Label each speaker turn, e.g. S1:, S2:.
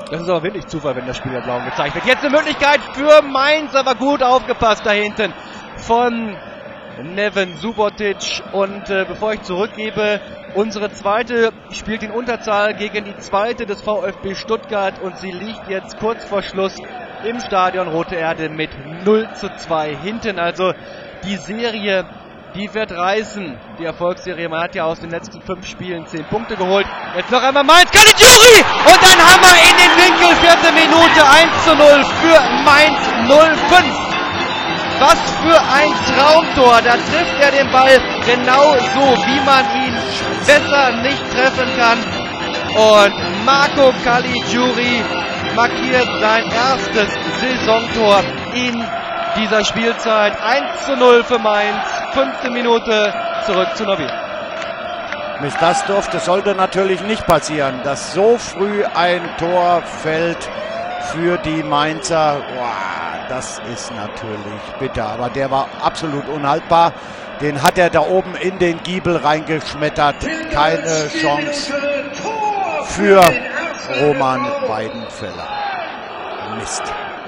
S1: Das ist aber wirklich Zufall, wenn das Spiel der Blauen gezeigt wird. Jetzt eine Möglichkeit für Mainz, aber gut aufgepasst da hinten von Neven Subotic. Und bevor ich zurückgebe, unsere zweite spielt in Unterzahl gegen die zweite des VfB Stuttgart und sie liegt jetzt kurz vor Schluss im Stadion Rote Erde mit 0:2 hinten. Also die Serie, die wird reißen, die Erfolgsserie. Man hat ja aus den letzten 5 Spielen 10 Punkte geholt. Jetzt noch einmal Mainz, Caligiuri! Und ein Hammer in den Winkel, 4. Minute, 1:0 für Mainz 05. Was für ein Traumtor, da trifft er den Ball genau so, wie man ihn besser nicht treffen kann. Und Marco Caligiuri markiert sein erstes Saisontor in dieser Spielzeit. 1:0 für Mainz, 5. Minute, zurück zu Nobby.
S2: Das sollte natürlich nicht passieren, dass so früh ein Tor fällt für die Mainzer. Wow, das ist natürlich bitter, aber der war absolut unhaltbar. Den hat er da oben in den Giebel reingeschmettert. Keine Chance für Roman Weidenfeller. Mist.